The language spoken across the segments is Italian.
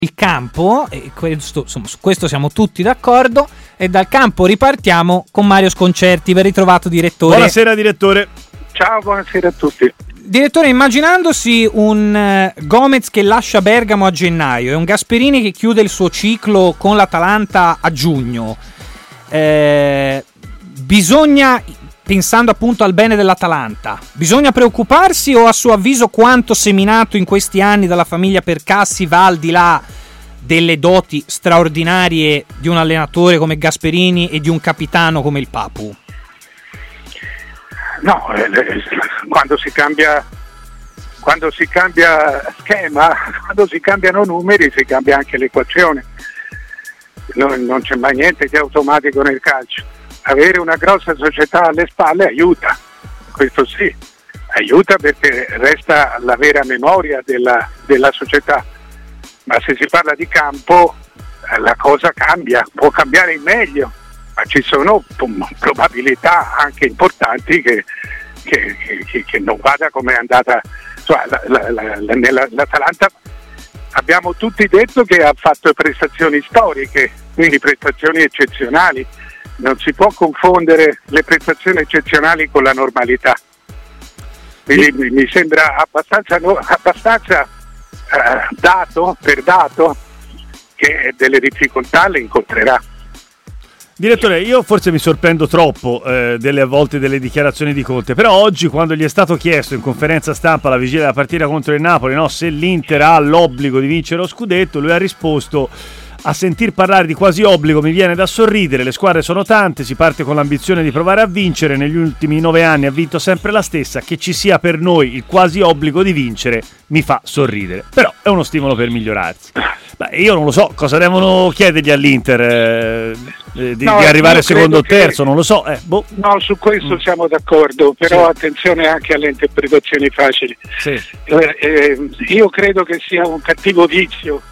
il campo, e questo, insomma, su questo siamo tutti d'accordo, e dal campo ripartiamo con Mario Sconcerti. Ben ritrovato, direttore. Buonasera, direttore. Ciao, buonasera a tutti. Direttore, immaginandosi un Gomez che lascia Bergamo a gennaio e un Gasperini che chiude il suo ciclo con l'Atalanta a giugno, bisogna, pensando appunto al bene dell'Atalanta, bisogna preoccuparsi, o a suo avviso quanto seminato in questi anni dalla famiglia Percassi va al di là delle doti straordinarie di un allenatore come Gasperini e di un capitano come il Papu? No, quando si cambia schema, quando si cambiano numeri, si cambia anche l'equazione. Non c'è mai niente di automatico nel calcio. Avere una grossa società alle spalle aiuta, questo sì, aiuta perché resta la vera memoria della società, ma se si parla di campo la cosa cambia, può cambiare in meglio, ma ci sono probabilità anche importanti che non vada come è andata. L'Atalanta abbiamo tutti detto che ha fatto prestazioni storiche, quindi prestazioni eccezionali. Non si può confondere le prestazioni eccezionali con la normalità. Quindi mi sembra abbastanza dato che delle difficoltà le incontrerà. Direttore, io forse mi sorprendo troppo a volte delle dichiarazioni di Conte, però oggi, quando gli è stato chiesto in conferenza stampa alla vigilia della partita contro il Napoli, no, se l'Inter ha l'obbligo di vincere lo scudetto, lui ha risposto: a sentir parlare di quasi obbligo mi viene da sorridere, le squadre sono tante, si parte con l'ambizione di provare a vincere, negli ultimi 9 anni ha vinto sempre la stessa, che ci sia per noi il quasi obbligo di vincere mi fa sorridere, però è uno stimolo per migliorarsi. Beh, io non lo so cosa devono chiedergli all'Inter, di arrivare secondo o terzo, non lo so. No, su questo siamo d'accordo, però sì, attenzione anche alle interpretazioni facili. Sì. Io credo che sia un cattivo vizio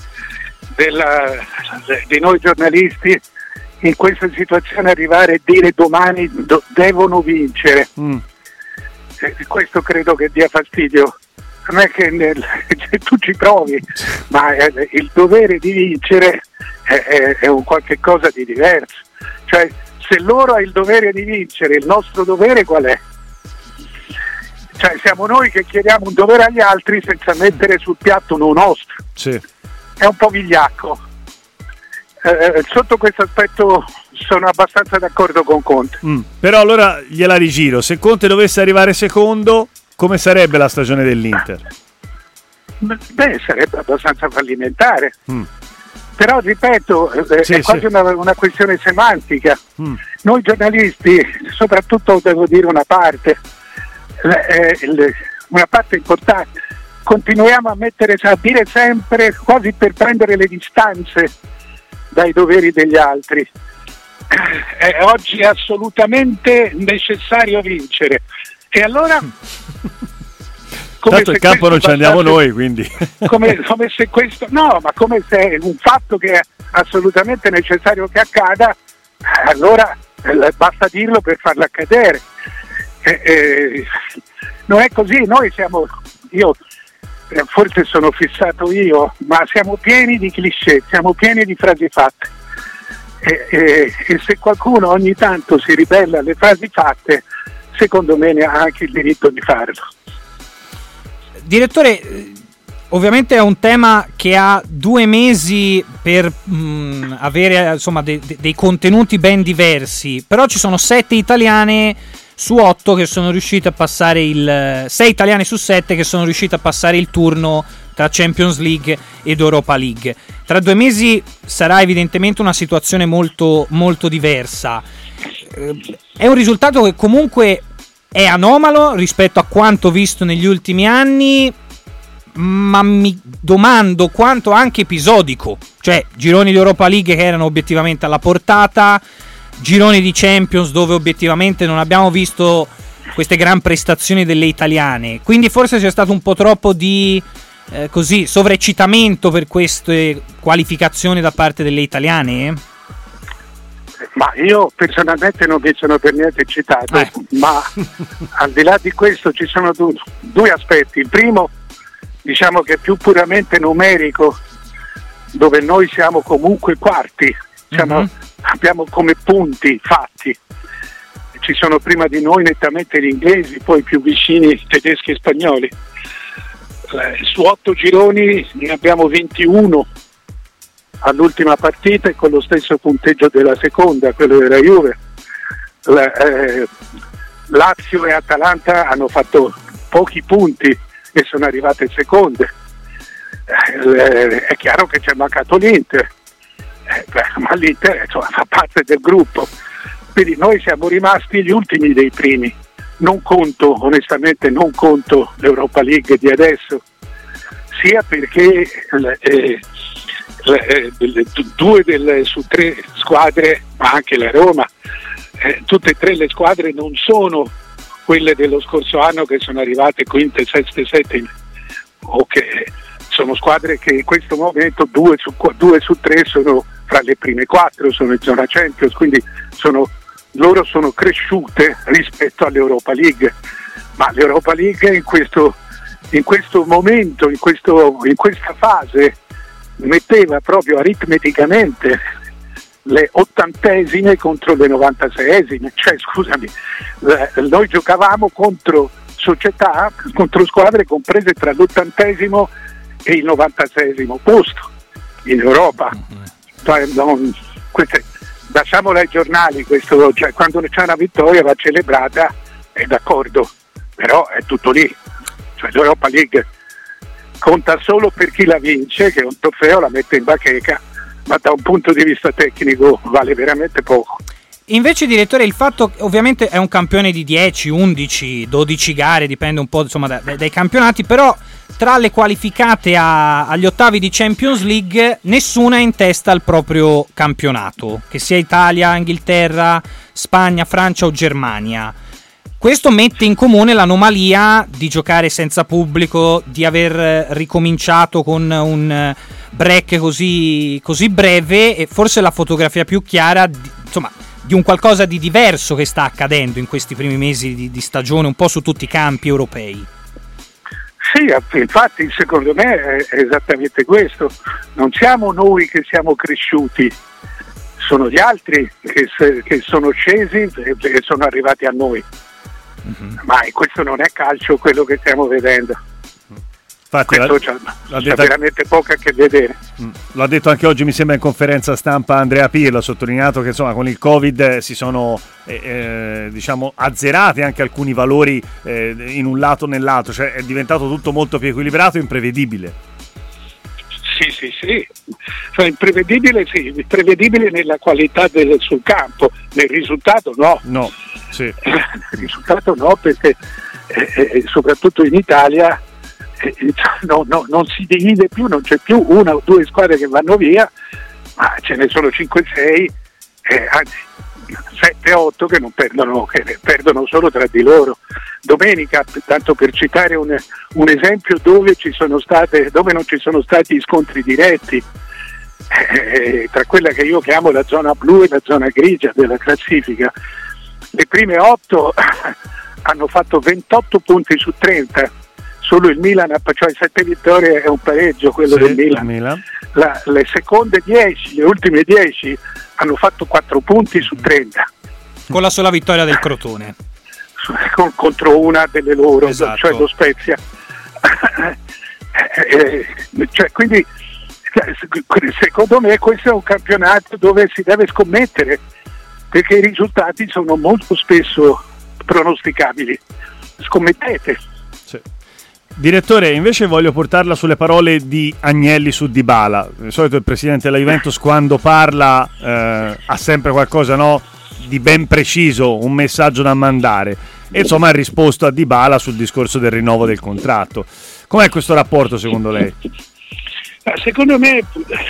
di noi giornalisti in questa situazione arrivare a dire domani devono vincere. Questo credo che dia fastidio. Non è che tu ci provi, ma il dovere di vincere è un qualche cosa di diverso. Cioè, se loro hanno il dovere di vincere, il nostro dovere qual è? Cioè, siamo noi che chiediamo un dovere agli altri senza mettere sul piatto uno nostro. Sì. È un po' vigliacco. Sotto questo aspetto sono abbastanza d'accordo con Conte. Però allora gliela rigiro: se Conte dovesse arrivare secondo, come sarebbe la stagione dell'Inter? Beh, sarebbe abbastanza fallimentare. Però ripeto, è quasi una questione semantica. Noi giornalisti, soprattutto devo dire una parte importante, continuiamo a dire sempre, quasi per prendere le distanze dai doveri degli altri. Oggi è assolutamente necessario vincere, e allora tanto il campo non ci andiamo noi, quindi come se questo come se è un fatto che è assolutamente necessario che accada, allora basta dirlo per farlo accadere. Non è così. Noi forse sono fissato io, ma siamo pieni di cliché, siamo pieni di frasi fatte, e se qualcuno ogni tanto si ribella alle frasi fatte, secondo me ne ha anche il diritto di farlo. Direttore, ovviamente è un tema che ha 2 mesi per avere insomma dei contenuti ben diversi, però ci sono 7 italiane su 8 che sono riuscite a passare 6 italiane su 7 che sono riuscite a passare il turno tra Champions League ed Europa League. Tra 2 mesi sarà evidentemente una situazione molto, molto diversa. È un risultato che comunque è anomalo rispetto a quanto visto negli ultimi anni, ma mi domando quanto anche episodico, cioè gironi di Europa League che erano obiettivamente alla portata, gironi di Champions dove obiettivamente non abbiamo visto queste gran prestazioni delle italiane, quindi forse c'è stato un po' troppo di sovraeccitamento per queste qualificazioni da parte delle italiane? Ma io personalmente non mi sono per niente eccitato, ma al di là di questo ci sono due aspetti. Il primo, diciamo che è più puramente numerico, dove noi siamo comunque quarti, abbiamo come punti fatti. Ci sono prima di noi nettamente gli inglesi, poi più vicini tedeschi e spagnoli. Su 8 gironi ne abbiamo 21 all'ultima partita e con lo stesso punteggio della seconda, quello della Juve. Lazio e Atalanta hanno fatto pochi punti e sono arrivate seconde. È chiaro che c'è mancato l'Inter, ma l'Inter fa parte del gruppo, quindi noi siamo rimasti gli ultimi dei primi. Onestamente non conto l'Europa League di adesso, sia perché due su 3 squadre, ma anche la Roma, tutte e 3 le squadre non sono quelle dello scorso anno che sono arrivate quinte, seste, settime, o che sono squadre che in questo momento 2 su 3 sono fra le prime 4, sono in zona Champions, quindi loro sono cresciute rispetto all'Europa League, ma l'Europa League in questo momento, in questa fase, metteva proprio aritmeticamente le 80esime contro le 96esime, cioè scusami, noi giocavamo contro società, contro squadre comprese tra l'80esimo e il 96esimo posto in Europa. Lasciamolo ai giornali, cioè, quando c'è una vittoria va celebrata, è d'accordo, però è tutto lì, cioè l'Europa League conta solo per chi la vince, che un trofeo la mette in bacheca, ma da un punto di vista tecnico vale veramente poco. Invece, direttore, il fatto ovviamente è un campione di 10, 11, 12 gare, dipende un po' insomma dai campionati, però tra le qualificate agli ottavi di Champions League nessuna è in testa al proprio campionato, che sia Italia, Inghilterra, Spagna, Francia o Germania. Questo mette in comune l'anomalia di giocare senza pubblico, di aver ricominciato con un break così breve, e forse la fotografia più chiara di un qualcosa di diverso che sta accadendo in questi primi mesi di stagione un po' su tutti i campi europei. Sì, infatti secondo me è esattamente questo. Non siamo noi che siamo cresciuti, sono gli altri che sono scesi e sono arrivati a noi. Ma questo non è calcio quello che stiamo vedendo. Infatti, questo c'ha veramente poco a che vedere. L'ha detto anche oggi, mi sembra, in conferenza stampa Andrea Pirlo, ha sottolineato che insomma con il Covid si sono azzerati anche alcuni valori in un lato o nell'altro, cioè è diventato tutto molto più equilibrato e imprevedibile. Sì, cioè imprevedibile nella qualità sul campo, nel risultato no. Sì. Il risultato no, perché soprattutto in Italia non si divide più, non c'è più una o due squadre che vanno via, ma ce ne sono 5-6, anzi 7-8 che non perdono, che perdono solo tra di loro. Domenica, tanto per citare un esempio dove non ci sono stati scontri diretti, tra quella che io chiamo la zona blu e la zona grigia della classifica, le prime 8 hanno fatto 28 punti su 30, solo il Milan, cioè 7 vittorie e un pareggio, quello del Milan. Le seconde 10, le ultime 10 hanno fatto 4 punti su 30. Con la sola vittoria del Crotone. Contro una delle loro, esatto. Cioè lo Spezia. Quindi secondo me questo è un campionato dove si deve scommettere, perché i risultati sono molto spesso pronosticabili. Scommettete. Sì. Direttore, invece voglio portarla sulle parole di Agnelli su Dybala. Di solito il presidente della Juventus quando parla ha sempre qualcosa, no, di ben preciso, un messaggio da mandare, e insomma ha risposto a Dybala sul discorso del rinnovo del contratto. Com'è questo rapporto secondo lei? Secondo me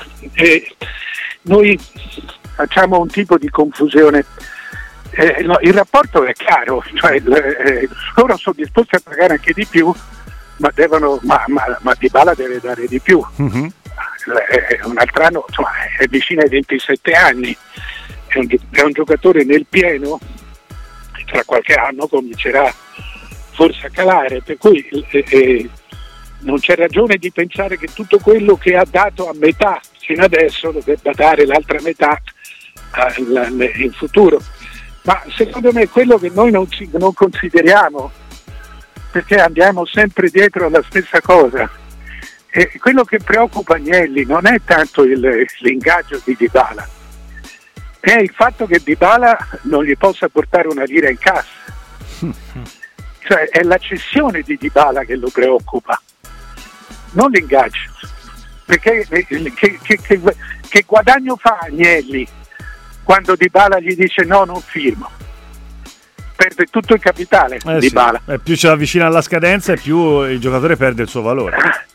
noi facciamo un tipo di confusione. Il rapporto è chiaro, cioè loro sono disposti a pagare anche di più, ma Dybala deve dare di più. Un altro anno, insomma, è vicino ai 27 anni, è un giocatore nel pieno, tra qualche anno comincerà forse a calare, per cui non c'è ragione di pensare che tutto quello che ha dato a metà fino adesso lo debba dare l'altra metà in futuro. Ma secondo me quello che noi non consideriamo, perché andiamo sempre dietro alla stessa cosa, e quello che preoccupa Agnelli non è tanto l'ingaggio di Dybala, è il fatto che Dybala non gli possa portare una lira in cassa. Cioè è la cessione di Dybala che lo preoccupa, non l'ingaggio, perché che guadagno fa Agnelli quando Dybala gli dice no, non firmo? Perde tutto il capitale Dybala. Sì. Più ci avvicina alla scadenza e più il giocatore perde il suo valore.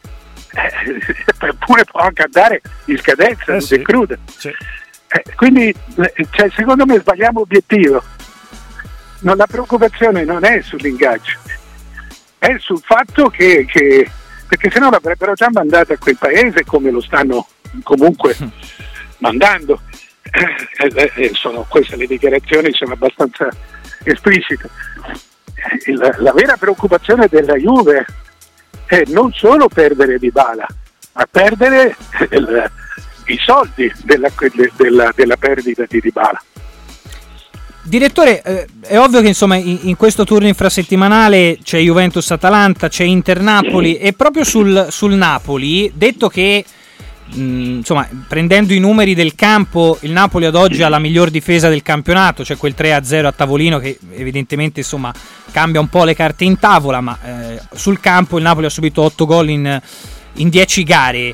Eppure può anche andare in scadenza, sì. cruda. Sì. Quindi secondo me sbagliamo obiettivo. La preoccupazione non è sull'ingaggio, è sul fatto che perché sennò l'avrebbero già mandato a quel paese, come lo stanno comunque mandando. Queste le dichiarazioni sono abbastanza esplicite. La vera preoccupazione della Juve è non solo perdere Dybala, ma perdere i soldi della perdita di Dybala. Direttore, è ovvio che insomma in questo turno infrasettimanale c'è Juventus-Atalanta, c'è Inter-Napoli, e proprio sul Napoli, detto che insomma, prendendo i numeri del campo, il Napoli ad oggi ha la miglior difesa del campionato, cioè quel 3-0 a tavolino che evidentemente insomma cambia un po' le carte in tavola, ma sul campo il Napoli ha subito 8 gol in 10 gare.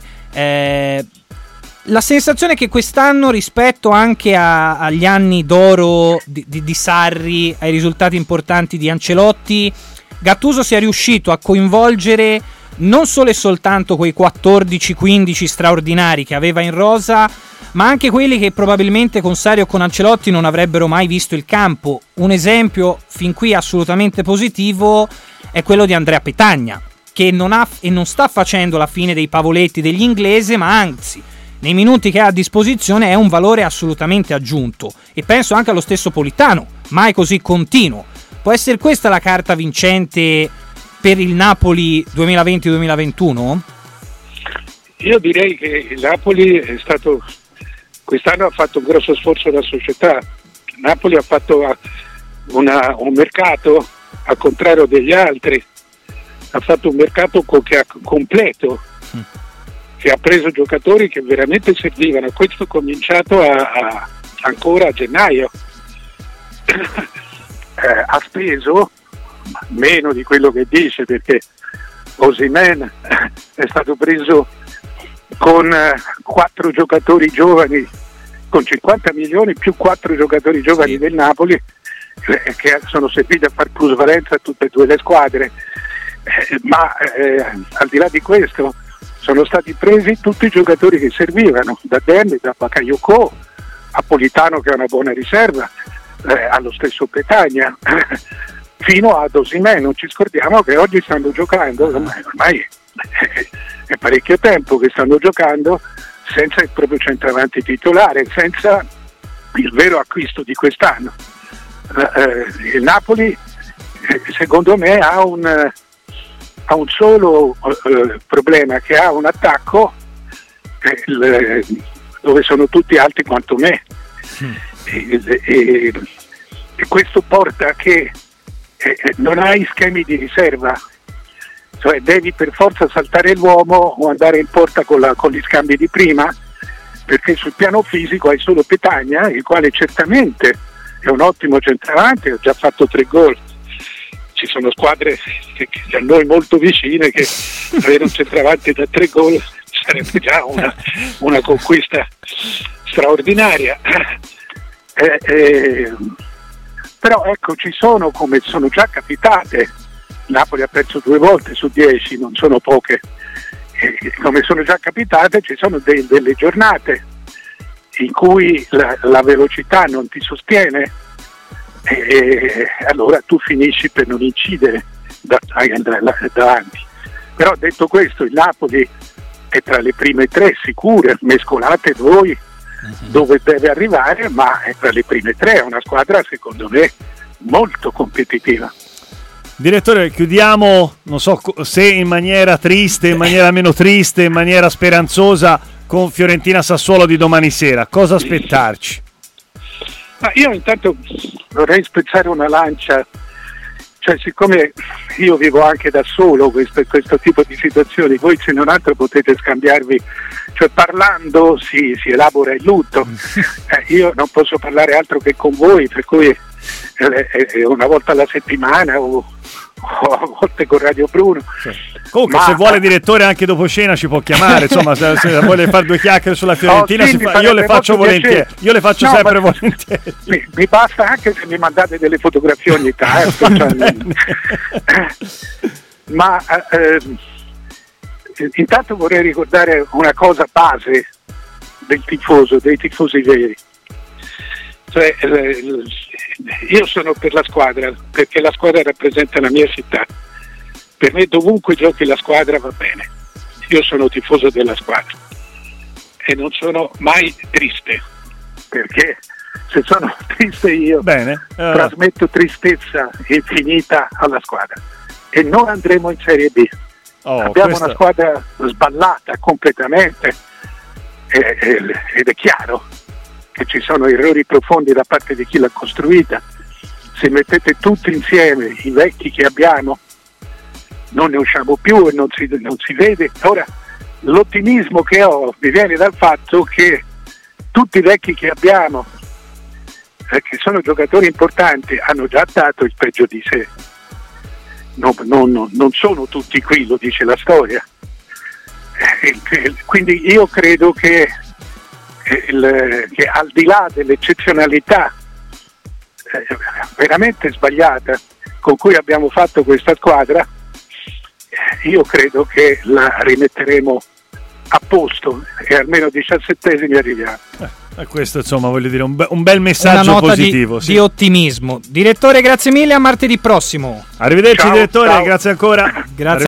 La sensazione è che quest'anno, rispetto anche agli anni d'oro di Sarri, ai risultati importanti di Ancelotti, Gattuso sia riuscito a coinvolgere non solo e soltanto quei 14-15 straordinari che aveva in rosa, ma anche quelli che probabilmente con Sarri o con Ancelotti non avrebbero mai visto il campo. Un esempio fin qui assolutamente positivo è quello di Andrea Petagna, che non ha e non sta facendo la fine dei pavoletti degli inglesi, ma anzi nei minuti che ha a disposizione è un valore assolutamente aggiunto. E penso anche allo stesso Politano, mai così continuo. Può essere questa la carta vincente per il Napoli 2020-2021? Io direi che il Napoli quest'anno ha fatto un grosso sforzo la società. Il Napoli ha fatto un mercato, al contrario degli altri, ha fatto un mercato completo, che ha preso giocatori che veramente servivano. Questo è cominciato ancora a gennaio. Ha speso meno di quello che dice, perché Osimhen è stato preso con 4 giocatori giovani, con 50 milioni più 4 giocatori giovani del Napoli, che sono serviti a far plusvalenza a tutte e due le squadre, ma al di là di questo sono stati presi tutti i giocatori che servivano, da Demme, da Bakayoko, a Politano che è una buona riserva, allo stesso Petagna, fino ad Osimhen. Non ci scordiamo che oggi stanno giocando, ormai è parecchio tempo che stanno giocando senza il proprio centravanti titolare, senza il vero acquisto di quest'anno. Il Napoli secondo me ha un solo problema, che ha un attacco dove sono tutti alti quanto me, e questo porta che non hai schemi di riserva, cioè devi per forza saltare l'uomo o andare in porta con gli scambi di prima, perché sul piano fisico hai solo Petagna, il quale certamente è un ottimo centravanti, ha già fatto 3 gol. Ci sono squadre che a noi molto vicine che avere un centravanti da 3 gol sarebbe già una conquista straordinaria. Però ecco, ci sono, come sono già capitate, Napoli ha perso 2 volte su 10, non sono poche, come sono già capitate, ci sono delle giornate in cui la velocità non ti sostiene, e allora tu finisci per non incidere davanti. Però detto questo, il Napoli è tra le prime 3 sicure, mescolate voi dove deve arrivare, ma è tra le prime 3, è una squadra secondo me molto competitiva. Direttore, chiudiamo, non so se in maniera triste, in maniera meno triste, in maniera speranzosa, con Fiorentina-Sassuolo di domani sera. Cosa aspettarci? Ma io intanto vorrei spezzare una lancia, cioè siccome io vivo anche da solo questo tipo di situazioni, voi se non altro potete scambiarvi, cioè parlando si elabora il lutto, io non posso parlare altro che con voi, per cui una volta alla settimana o a volte con Radio Bruno. Comunque se vuole direttore anche dopo cena ci può chiamare, insomma se vuole fare due chiacchiere sulla Fiorentina io le faccio volentieri, io le faccio sempre volentieri. Mi basta anche se mi mandate delle fotografie ogni tanto. Ma intanto vorrei ricordare una cosa base del tifoso, dei tifosi veri. Cioè, io sono per la squadra perché la squadra rappresenta la mia città. Per me dovunque giochi la squadra va bene. Io sono tifoso della squadra e non sono mai triste, perché se sono triste io trasmetto tristezza infinita alla squadra e non andremo in Serie B. Abbiamo una squadra sballata completamente ed è chiaro che ci sono errori profondi da parte di chi l'ha costruita. Se mettete tutti insieme i vecchi che abbiamo, non ne usciamo più e non si vede. Ora, l'ottimismo che ho mi viene dal fatto che tutti i vecchi che abbiamo, che sono giocatori importanti, hanno già dato il peggio di sé. Non sono tutti qui, lo dice la storia. Quindi io credo che al di là dell'eccezionalità veramente sbagliata con cui abbiamo fatto questa squadra, io credo che la rimetteremo a posto e almeno 17esimi arriviamo. Questo insomma voglio dire un bel messaggio una nota positivo di ottimismo. Direttore, grazie mille, a martedì prossimo. Arrivederci. Ciao, direttore, ciao. grazie ancora. Grazie.